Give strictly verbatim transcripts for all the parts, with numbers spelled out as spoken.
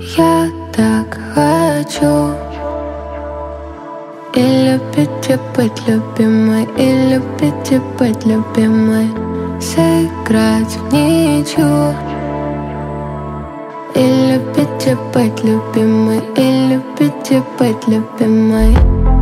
Я так хочу и любить, и быть любимой, и любить, и быть любимой. Сыграть в ничью. И любить, и быть любимой, и любить, и быть любимой.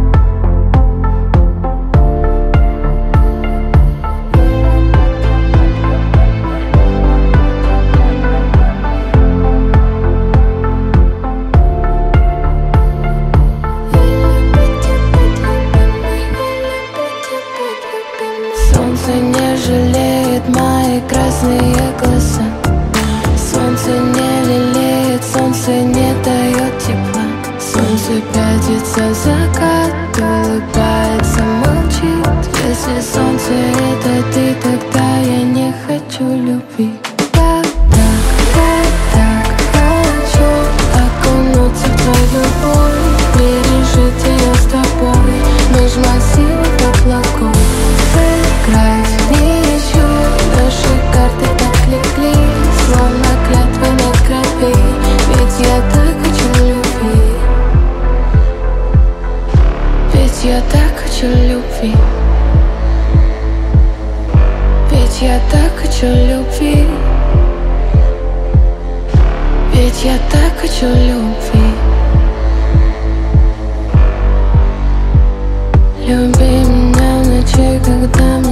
Солнце не жалеет мои красные глаза. Солнце не лелеет, солнце не дает тепла. Солнце пятится, закат улыбается, молчит. Если солнце это ты, тогда я не хочу любви. Я так, я так хочу окунуться в твою боль, пережить ее с тобой меж массивов облаков. Сыграть в ничью, наши карты так легли, словно клятвы на крови. Ведь я так хочу любви. Ведь я так хочу любви. Ведь я так хочу любви. Ведь я так хочу любви. Люби меня в ночи, когда